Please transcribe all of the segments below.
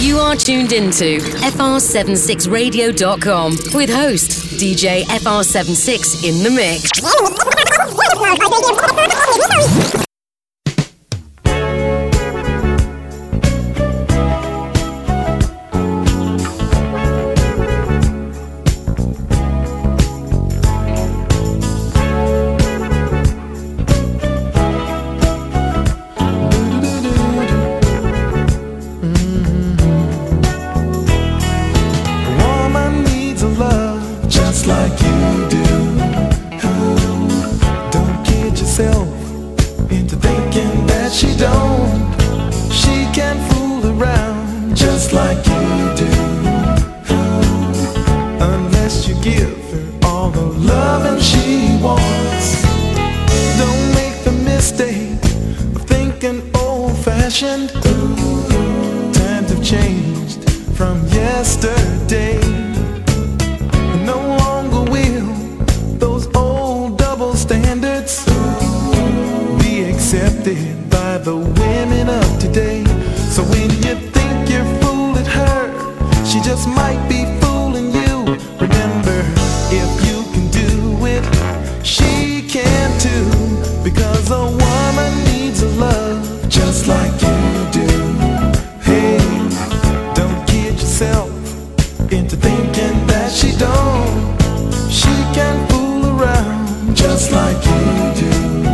You are tuned into FR76Radio.com with host DJ FR76 in the mix. Times have changed from yesterday. No longer will those old double standards be accepted by the women of today. So when you think you're fooling her, she just might be fooling you. Remember, if you can do it, she can too. Because a woman needs a love just like you do. Hey, don't kid yourself into thinking that she don't. She can fool around just like you do.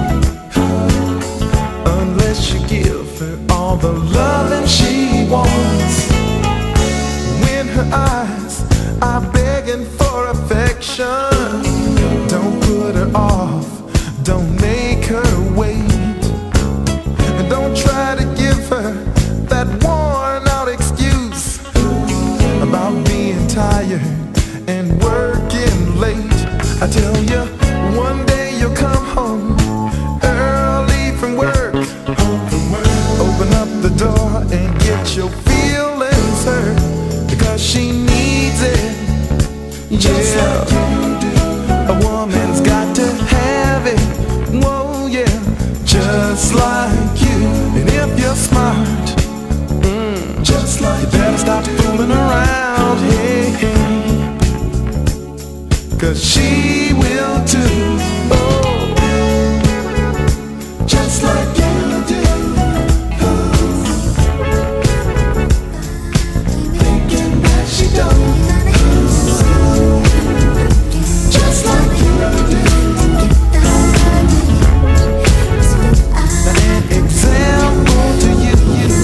Unless you give her all the loving she wants. When her eyes are begging for affection, don't put her off, don't make her wait. Don't try to give her that worn out excuse about being tired and working late. I tell you, one day you'll come home early from work. Open up the door and get your feelings hurt, because she needs it. Just like you do. A woman's got to have it. Whoa, yeah, just like you. And if you're smart, just like you better stop fooling around, hey, hey. 'Cause she will too. Oh, just like you do. Oh. Thinking that she don't. Just like you do. An example to you.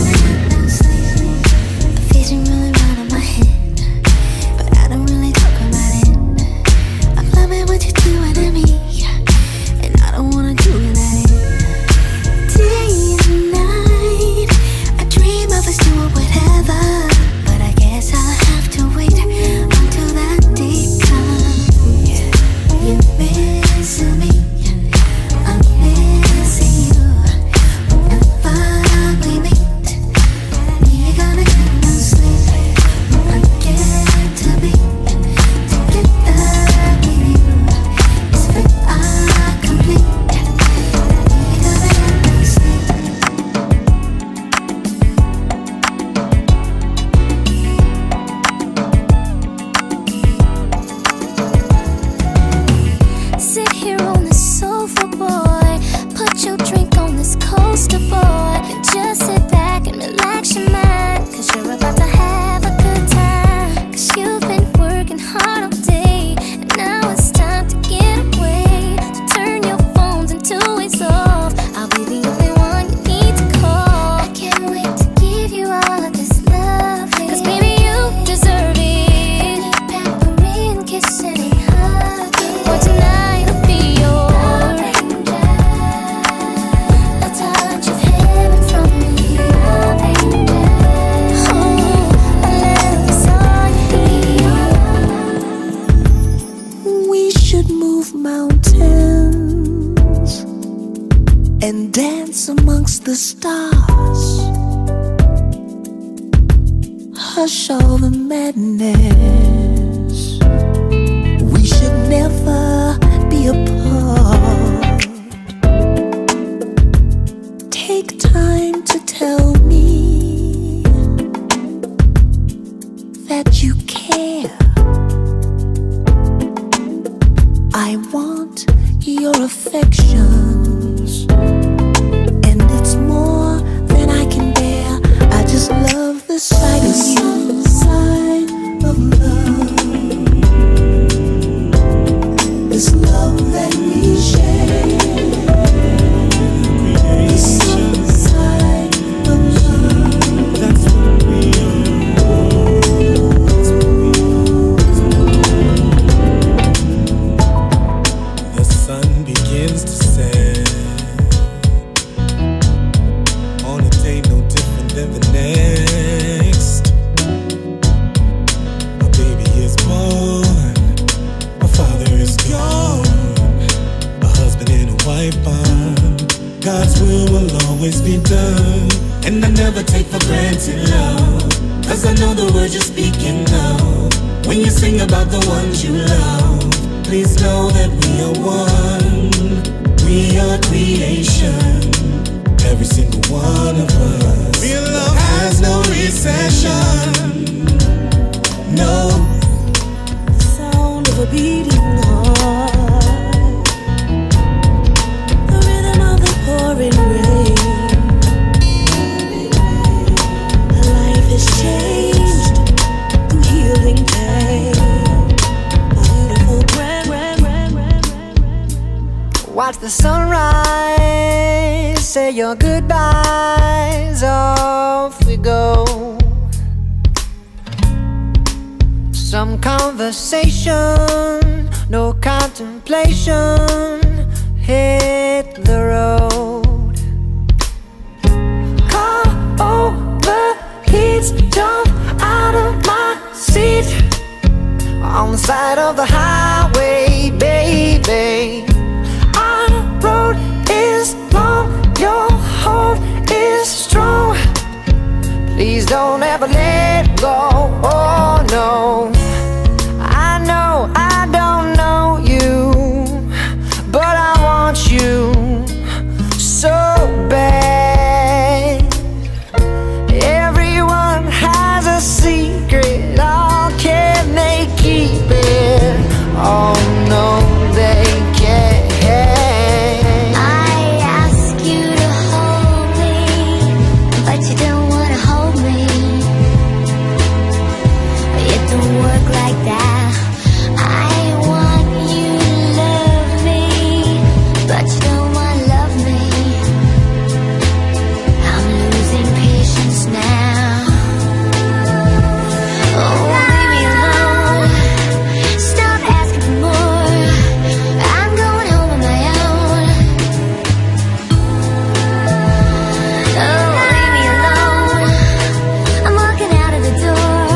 Vision really run in my head, but I don't really talk about it. I'm loving what you're doing to me, and I don't wanna do that. Day and night, I dream of us doing whatever, but I guess I'll have to wait until that day comes. You're missing me, I'm missing you. Whenever we meet, you're gonna get no sleep. I get to be together with you. It's very complete. You're gonna get no sleep. Sit here on the sofa, boy. Put your drink on this coaster, boy. And just sit back and relax your mind, 'cause you're about to have a good time. 'Cause you've been working hard all day, and now it's time to get away. So turn your phones and two-ways off. I'll be the only one you need to call. I can't wait to give you all of this love, 'cause baby, you deserve it. Pampering, kissing and hugging. Boy, tonight will be yours. A touch of heaven from me. Oh, a little is all you need. We should move mountains and dance amongst the stars. Hush all the madness. We should never be apart. Take time to tell me your affections, and it's more than I can bear. I just love the sight of you, sight of love, this love that we share, this side of love. That's what we The sun begins to set on a day no different than the next. A baby is born, a father is gone, a husband and a wife bond. God's will always be done, and I never take for granted love, 'cause I know the words you're speaking of when you sing about the ones you love. Please know that we are one, we are creation, every single one of us. Real love has no recession, no. The sound of a beating heart, the rhythm of the pouring rain. Life is changed through healing pain. Beautiful grand. Watch the sunrise, say your goodbyes, off we go. Some conversation, no contemplation, hit the road. Car overheats, jump out of my seat, on the side of the highway, baby. Our road is long, your hold is strong. Please don't ever let go, oh no. I know I don't know you, but I want you so bad. Everyone has a secret, oh, can they keep it? Oh no, they can't. I ask you to hold me, but you don't wanna hold me. It don't work like that. I want you to love me, but you don't wanna love me. I'm losing patience now. Oh, leave me alone. Stop asking for more. I'm going home on my own. Oh, leave me alone. I'm walking out of the door.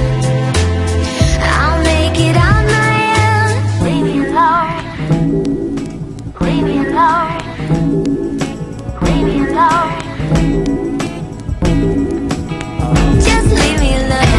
I'll make it on my own. Leave me alone. Leave me alone. Leave me alone. Just leave me alone.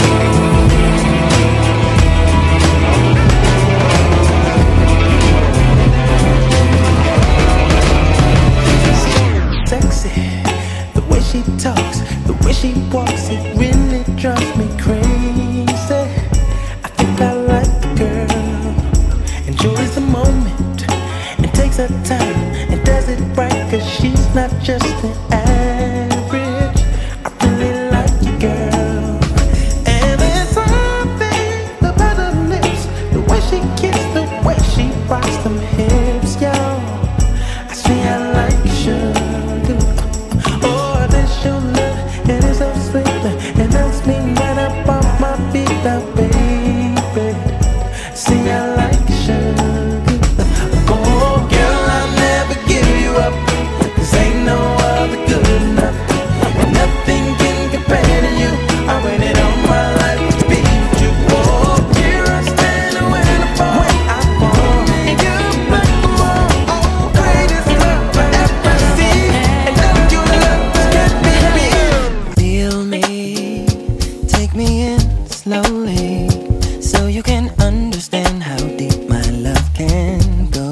Sexy, the way she talks, the way she walks, it really drives me crazy. I think I like the girl, enjoys the moment, and takes her time, and does it right, 'cause she's not just an average. I really like the girl, and there's something about her lips, the way she kisses, the way she rocks them hips, yo. I see I like sugar. Oh, this your love, it is so sweet, and that's me right up off my feet, now, baby. See I like sugar. Oh, girl, I'll never give you up, 'cause ain't no other good enough. Nothing can compare to you. I waited all my life to be with you. Oh, here I stand when I fall. And you're like the more, oh, greatest love I ever seen. And now your love can't be beat. Feel me, take me in slowly, so you can understand how deep my love can go.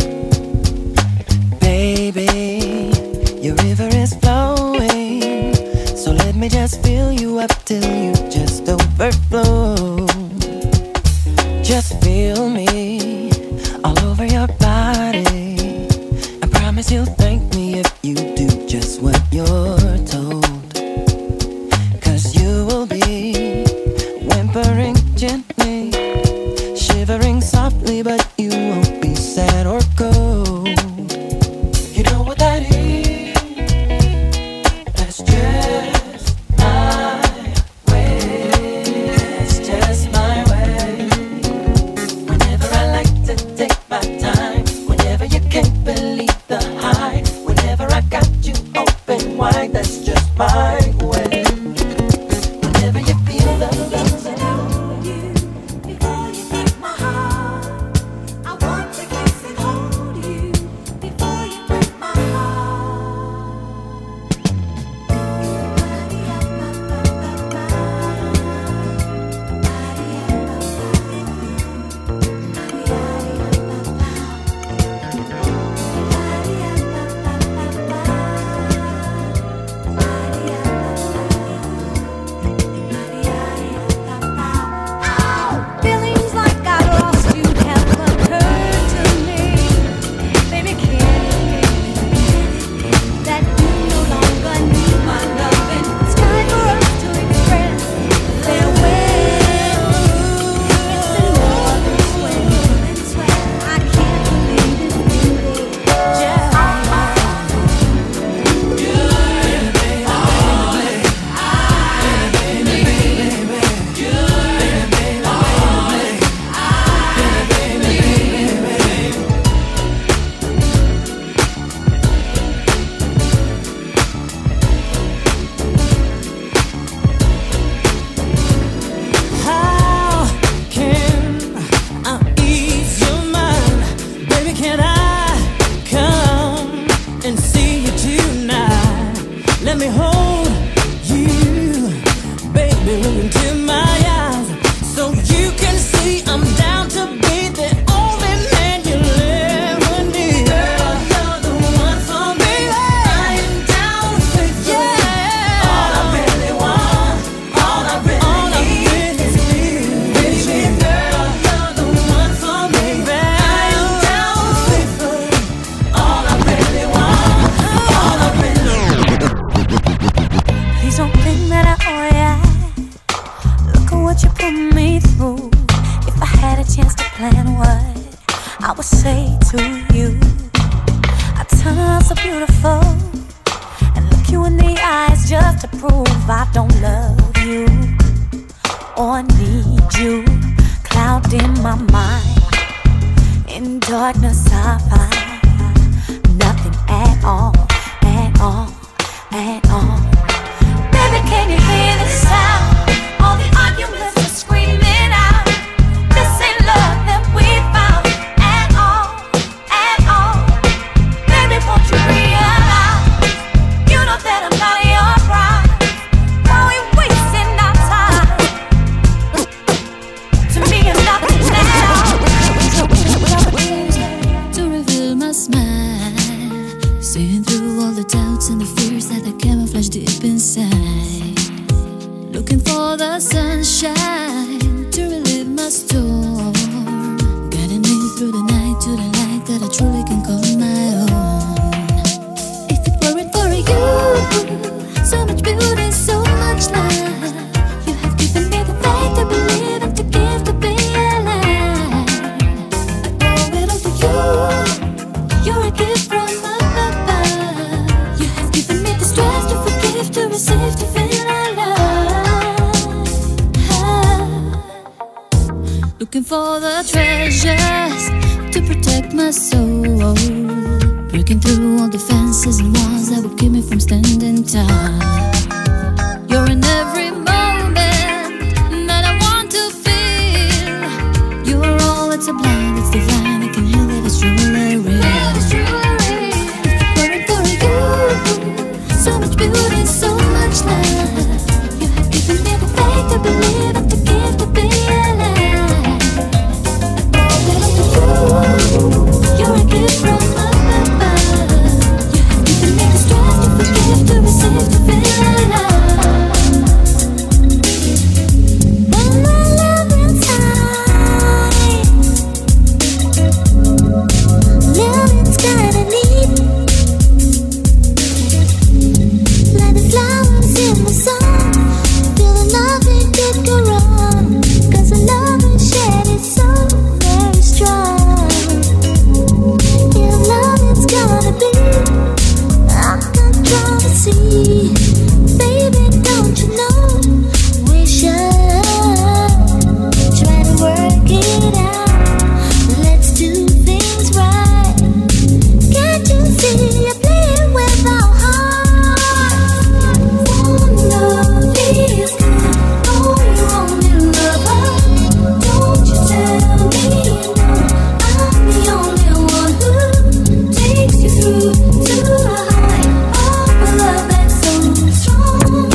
Baby, your river is flowing, so let me just fill you up till you just overflow. Just feel me all over over your body. I promise you'll thank me if you do just what you're told. 'Cause you will be whimpering gently, shivering softly, but you won't be sad or cold. You know what that is? That's just my way. That's just my way. Whenever I like to take my time, whenever you can't believe the high, whenever I got you open wide, that's just my way. Whenever you feel the love. Looking for the treasures to protect my soul, breaking through all the fences and walls that would keep me from standing tall. You're in every moment that I want to feel. You're all that's sublime, it's divine, I can heal that it's truly real. Waiting for you, so much beauty, so much love. You have given me the faith to believe and to give to be alive. You're a gift from above. You have given me the strength to forgive, to receive, to feel. in the sun. Feel the nothing could go wrong. 'Cause the love we shared is so very strong. Yeah, love it's gonna be. I'm not trying to see. Baby, don't you know we should try to work it out. Let's do things right. Can't you see you're playing with our hearts? One love is good. Oh, you only love her. Don't you tell me no. I'm the only one who takes you through to a high. Oh, a love that's so strong.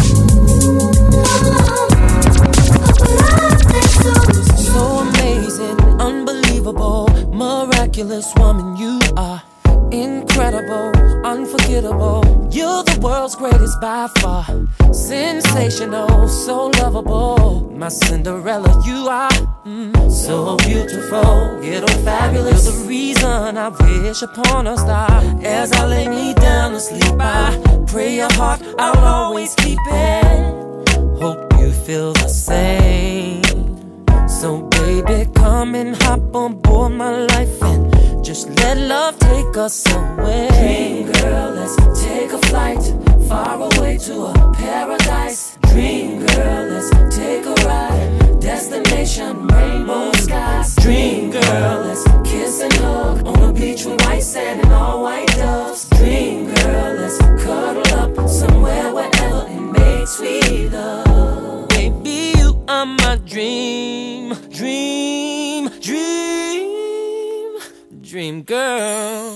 So amazing, unbelievable, miraculous woman you are. Incredible, unforgettable. You're the world's greatest by far. Sensational, so lovable. My Cinderella, you are so beautiful, ghetto fabulous. You're the reason I wish upon a star. As I lay me down to sleep, I pray your heart I'll always keep it. Hope you feel the same. So baby, come and hop on board my life and just let love take us away. Dream girl, let's take a flight far away to a paradise. Dream girl, let's take a ride. Destination, rainbow skies. Dream girl, let's kiss and hug on a beach with white sand and all white doves. Dream girl, let's cuddle up somewhere wherever it makes sweet love. Baby, you are my dream, dream, dream, dream girl.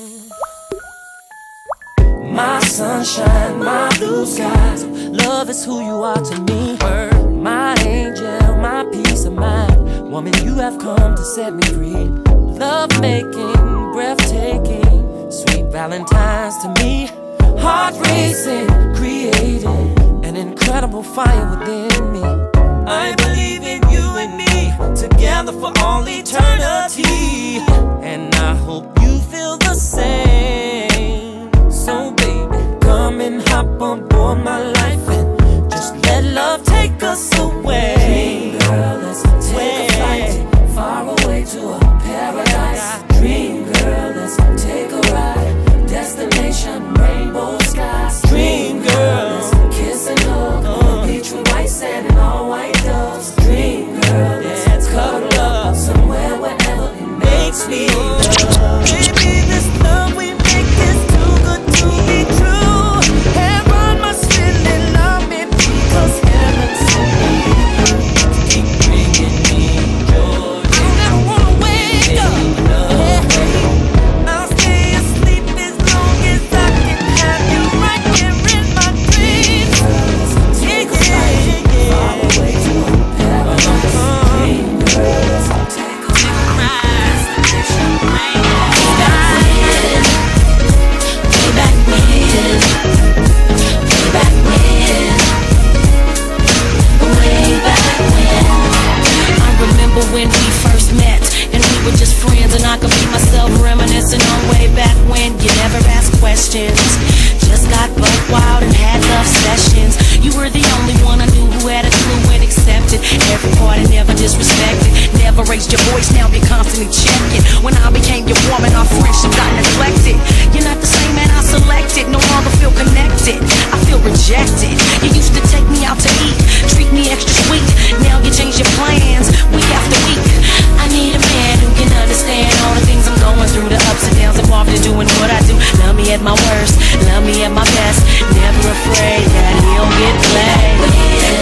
My sunshine, my blue skies. Love is who you are to me. My angel, my peace of mind. Woman, you have come to set me free. Love making, breathtaking, sweet Valentine's to me. Heart racing, creating an incredible fire within me. I believe in you and me, together for all eternity. And I hope you feel the same. So baby, come and hop on board my life and just let love take us away. Dream girl, let's take a flight far away to a paradise. Dream girl, let's take a ride. Destination, rainbow skies. Dream girl, let's kiss and hug on the beach with white sand and all white doves. Dream girl, let's cuddle up somewhere wherever it makes me love. Baby, this love we make is too good to be true. Heaven must really love me because heaven sent me. Keep bringing me joy. I never wanna wake up. I'll stay asleep as long as I can have you right here in my dreams. Take a flight far away to a paradise. Dream girls, take a ride. Destination, rainbow skies. Way back when, way back when, way back when. I remember when we first met and we were just friends, and I could be myself reminiscing on way back when. You never asked questions, just got buck wild and had love sessions. You were the only one I knew who had a clue and accepted every part and never disrespected. Never raised your voice, now you're constantly checking. When I became your woman, our friendship got neglected. You're not the same man I selected, no longer feel connected. I feel rejected. You used to take me out to eat, treat me extra sweet. Now you change your plans week after week. I need a man who can understand all the things I'm going through, the ups and downs involved in doing what I do. Love me at my worst, love me at my best. Never afraid that he'll get played.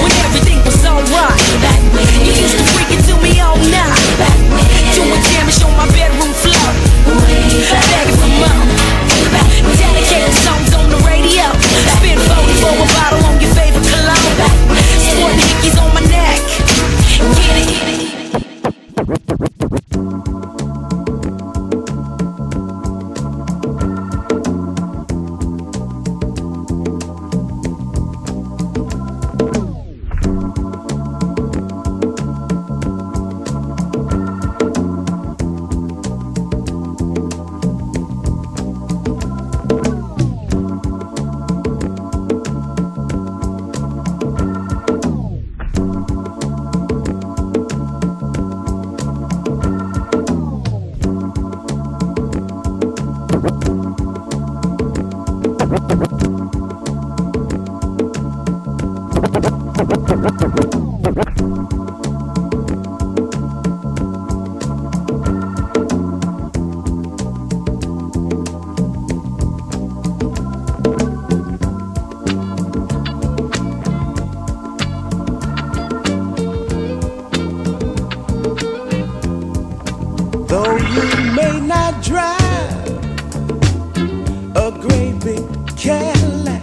You may not drive a great big Cadillac,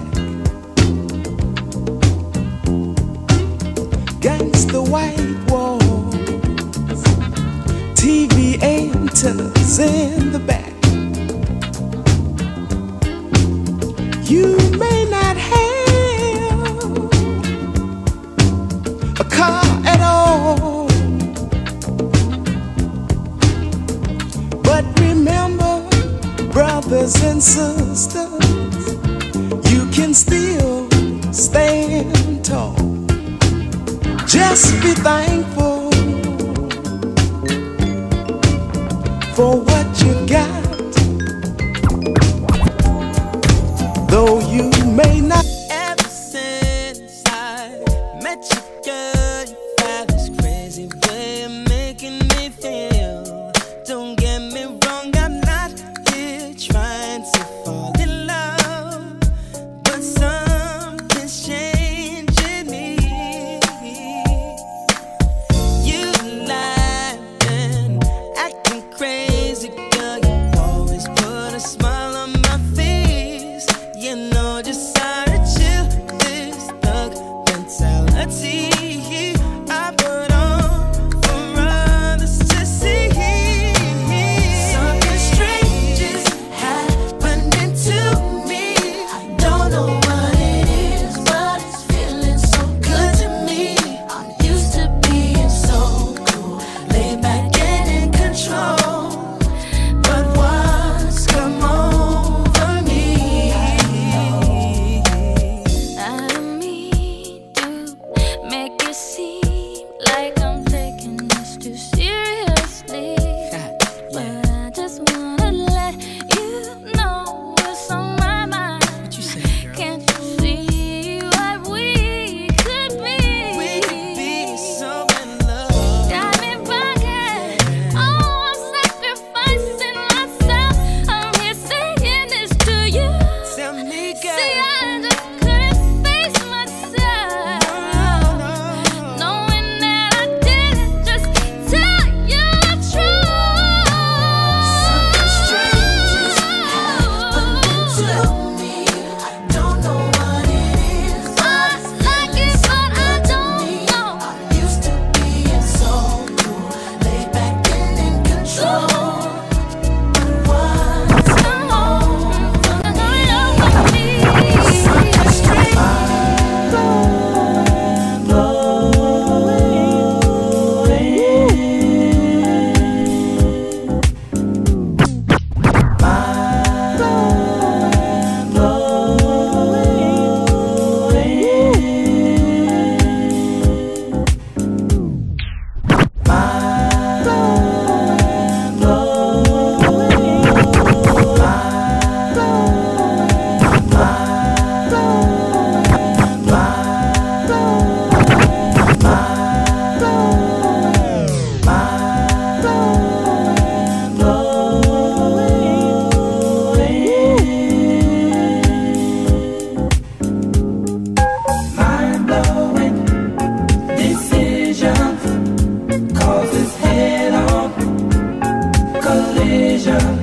against the white walls, TV antennas in the back. You may not have a car at all, but remember, brothers and sisters, you can still stand tall. Just be thankful for what you got, though you may not. Ever since I met you, girl, you have this crazy way of making me feel. Don't get me wrong, I'm not here trying to fall in love, but something's changing me. You lying, acting crazy, girl. You always put a smile on my face. You know just how to chill this thug mentality I put on for others to see. Something strange is happening to me. I don't know what it is, but it's feeling so good to me. I'm used to being so cool, laid back and in control, but what's come over me? I don't mean to make it seem like I'm taking this too seriously, but I just wanna let you know what's on my mind. What you say, girl? Can't you see what we could be? We could be so in love. Got me bugging. Oh, I'm sacrificing myself. I'm here saying this to you. Tell me, girl. See, I just couldn't face myself, knowing that I didn't just tell you the truth. Something strange is happening to me. I don't know what it is, I like it, but I don't know. I'm used to being so cool, laid back and in control. But what's come over me? Something strange. Mind-blowing decisions causes head-on collision.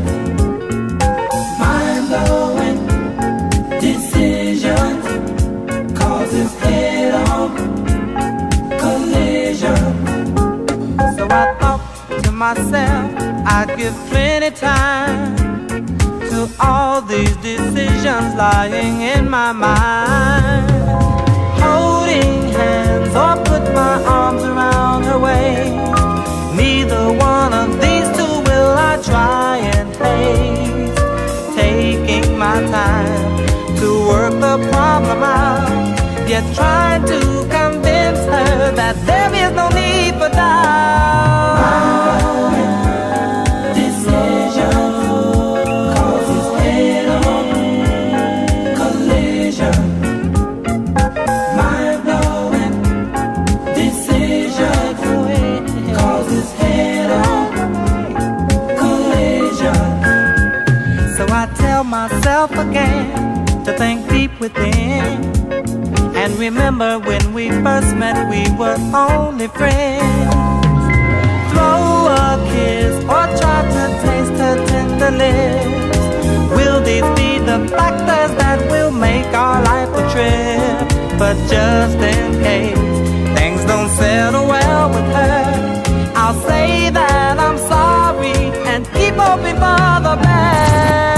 Mind-blowing decisions causes head-on collision. So I thought to myself, I'd give plenty time to all these decisions lying in my mind. Holding hands or put my arms around her waist, neither one of these two will I try and haste. Taking my time to work the problem out, yet trying to convince her that there is no need for doubt. Decision causes head-on collision. Mind-blowing decision causes head-on collision. So I tell myself again to think deep within, and remember when we first met we were only friends. Throw a kiss or try to the lips. Will these be the factors that will make our life a trip? But just in case things don't settle well with her, I'll say that I'm sorry and keep hoping for the best.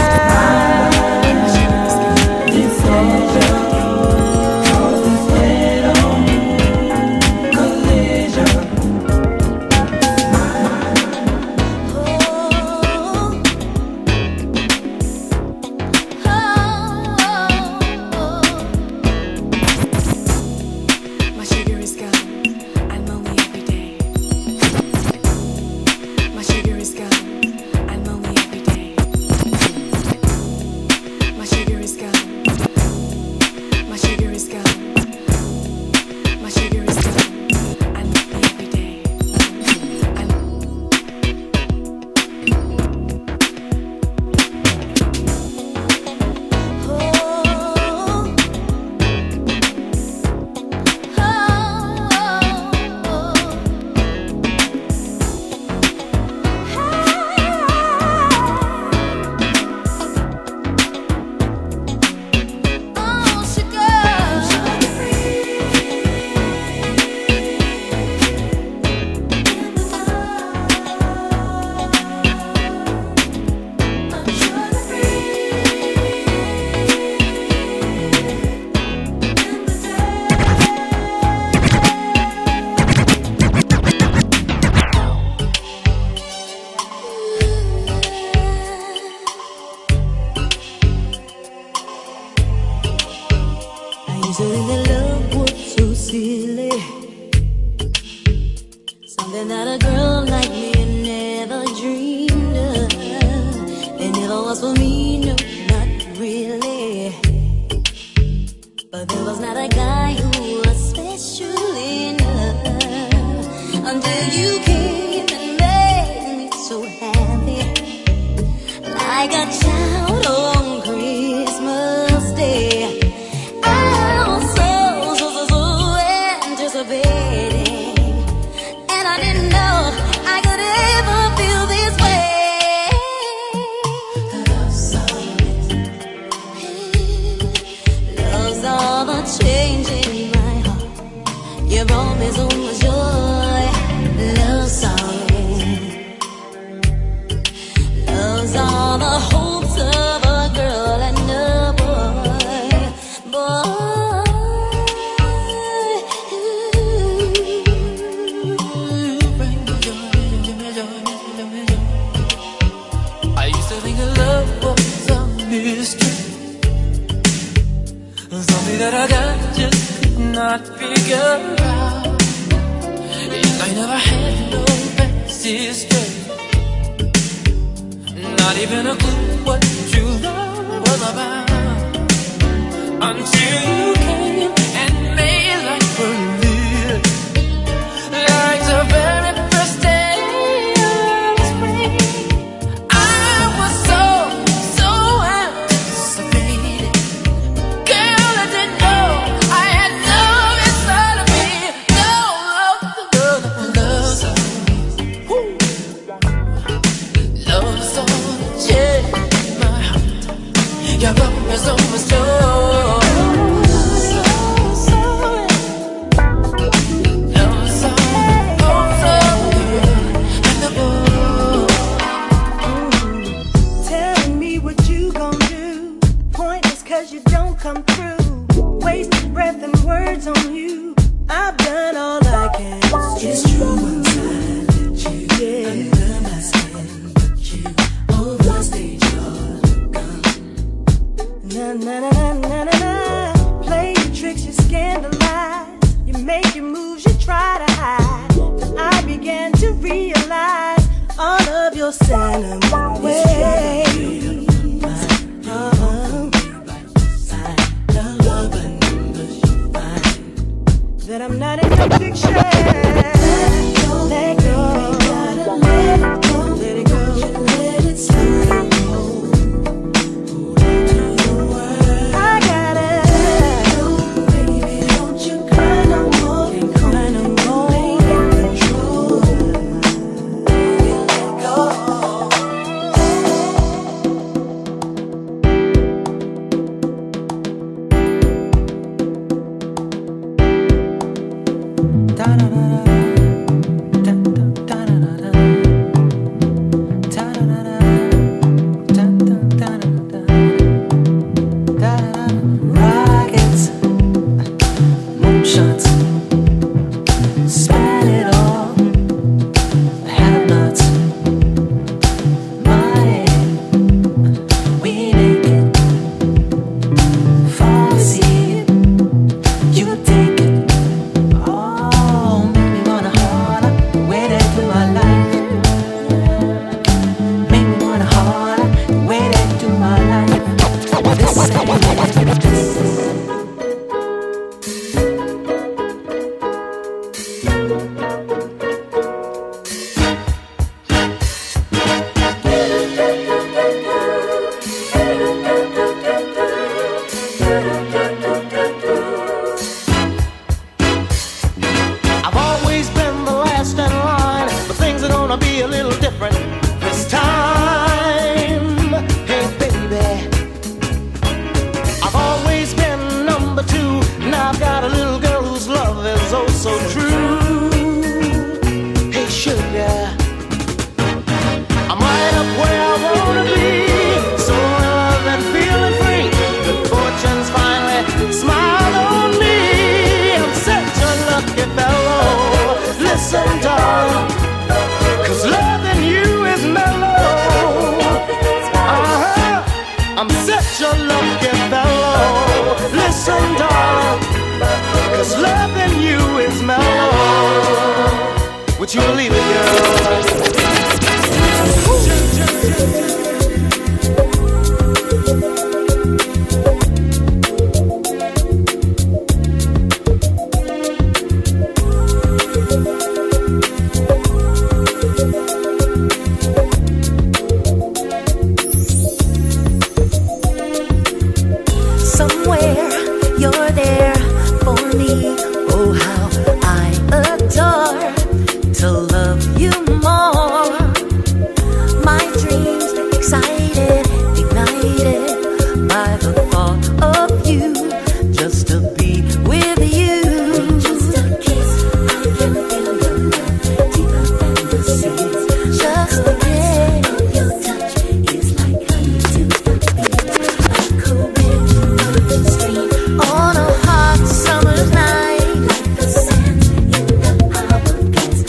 Would you believe it, girl? Somewhere you're there for me. Oh, how I adore to love you more. My dreams excited, ignited by the thought of you. Just to be with you. Just a kiss, I can feel your love deeper than the seas. Just a kiss of your touch is like honey to the bee. A cool wind stream on a hot summer's night, like the sands in the hourglass.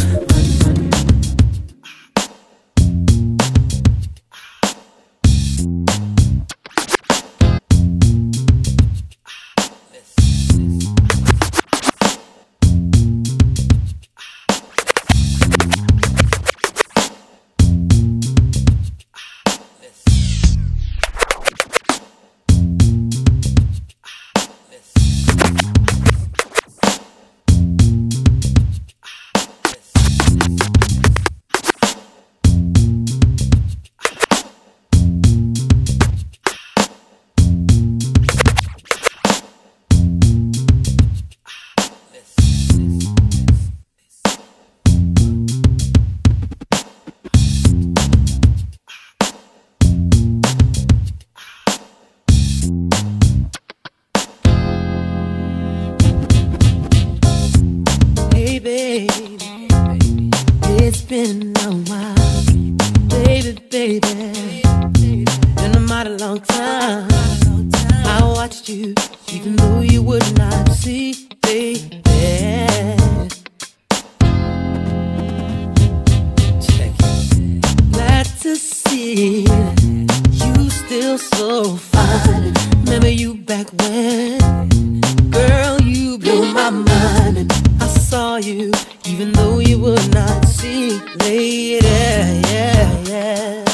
Hey baby, it's been a while. Baby, been a mighty long time. I watched you, even though you would not see, baby. Check it. Glad to see you still so fine. Remember you back when, girl, you blew my mind. And I saw you, even though you would not see, lady, yeah.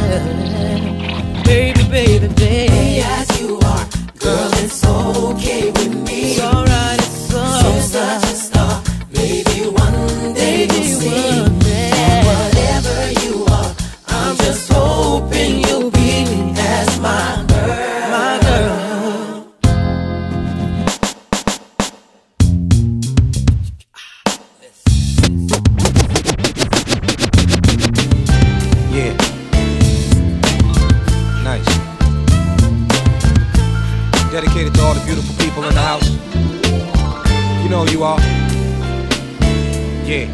Baby, as you are, girl, it's okay with me. It's alright, it's alright. So such a star, maybe one day you'll see. And whatever you are, I'm just hoping you'll be as my girl, my girl. Yeah. Nice. Dedicated to all the beautiful people in the house. You know who you are. Yeah.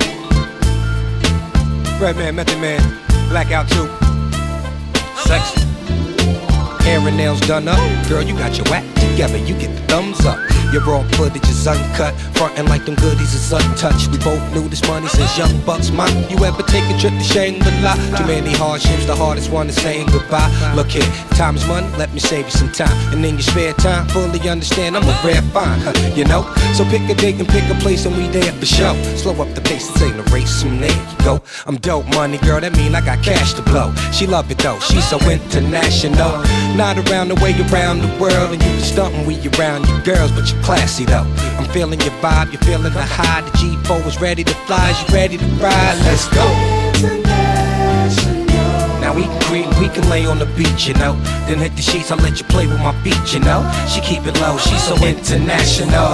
Redman, Method Man, Blackout 2. Sexy. Hair and nails done up. Girl, you got your act together, you get the thumbs up. Your raw footage is uncut, frontin' like them goodies is untouched. We both knew this money since young bucks. You ever take a trip to Shangri-La? Too many hardships, the hardest one is saying goodbye. Look here, time is money, let me save you some time. And in your spare time, fully understand I'm a rare find, you know? So pick a date and pick a place and we there for show. Slow up the pace, this ain't a race, and there you go. I'm dope money, girl, that mean I got cash to blow. She love it though, she's so international. Not around the way, around the world. And you can stunt when we around your girls, but you're classy though. I'm feeling your vibe, you're feeling the high. The G4 is ready to fly, is you ready to ride? Let's go. Now we can creep, we can lay on the beach, you know. Then hit the sheets, I'll let you play with my feet, you know. She keep it low, she's so international.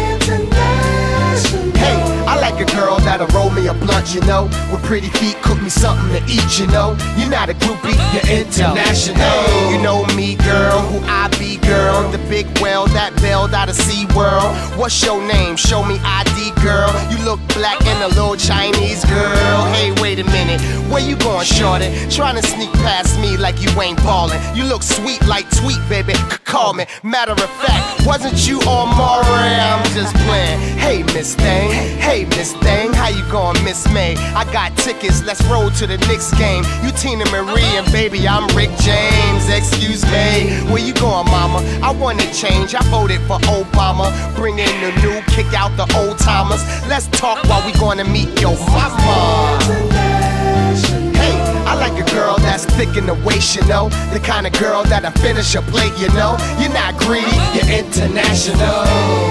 Hey, I like a girl that'll roll me a blunt, you know. With pretty feet, cook me something to eat, you know. You're not a groupie, you're international. Hey, you know me, girl, who I be, girl. The big whale that bailed out of SeaWorld. What's your name? Show me ID, girl. You look black and a little Chinese, girl. Hey, wait a minute, where you going, shorty? Trying to sneak past me like you ain't ballin'. You look sweet like Tweet, baby, call me. Matter of fact, wasn't you on Maury? I'm just playing. Hey, Miss Thing. Hey, Miss Thing, how you going, Miss May? I got tickets, let's roll to the Knicks game. You Tina Marie and baby, I'm Rick James. Excuse me, where you going, mama? I wanna change, I voted for Obama. Bring in the new, kick out the old timers. Let's talk while we gonna meet your mama. Hey, I like a girl that's thick in the waist, you know. The kind of girl that'll finish a plate, you know. You're not greedy, you're international.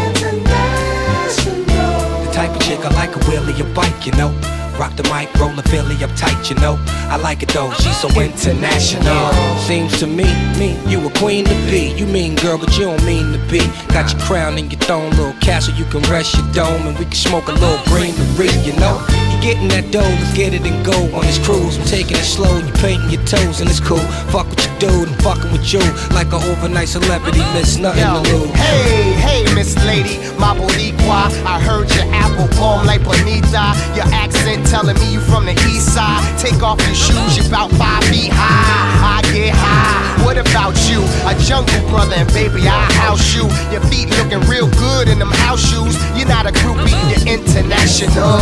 Type of chick I like a wheelie, a bike, you know. Rock the mic, roll a Philly up tight, you know. I like it though, she's so international. Seems to me, you a queen to be. You mean girl, but you don't mean to be. Got your crown and your throne, little castle, you can rest your dome. And we can smoke a little greenery, you know. You getting that dough, let's get it and go on this cruise. I'm taking it slow, you painting your toes and it's cool. Fuck with your dude, I'm fucking with you. Like an overnight celebrity, miss nothing to lose. Hey, hey, Miss Lady, my Boricua. I heard your apple palm like Bonita. Your accent telling me you from the east side. Take off your shoes, you about 5 feet high. I get high. What about you? A jungle brother, and baby, I house you. Your feet looking real good in them house shoes. You're not a groupie, you're international.